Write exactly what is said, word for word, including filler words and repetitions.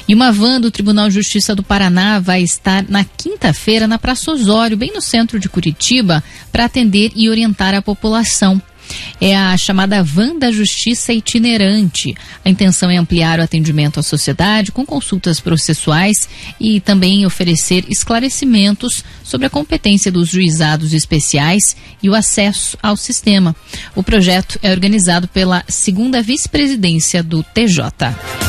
E uma van do Tribunal de Justiça do Paraná vai estar na quinta-feira na Praça Osório, bem no centro de Curitiba, para atender e orientar a população. É a chamada Van da Justiça Itinerante. A intenção é ampliar o atendimento à sociedade com consultas processuais e também oferecer esclarecimentos sobre a competência dos juizados especiais e o acesso ao sistema. O projeto é organizado pela segunda vice-presidência do T J.